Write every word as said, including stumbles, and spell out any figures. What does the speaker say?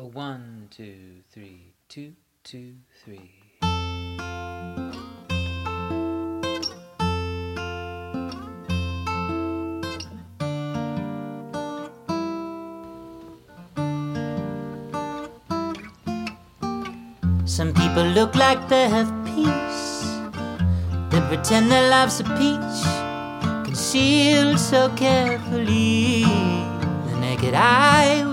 A one, two, three, two, two, three. Some people look like they have peace. They pretend their life's a peach, concealed so carefully. The naked eye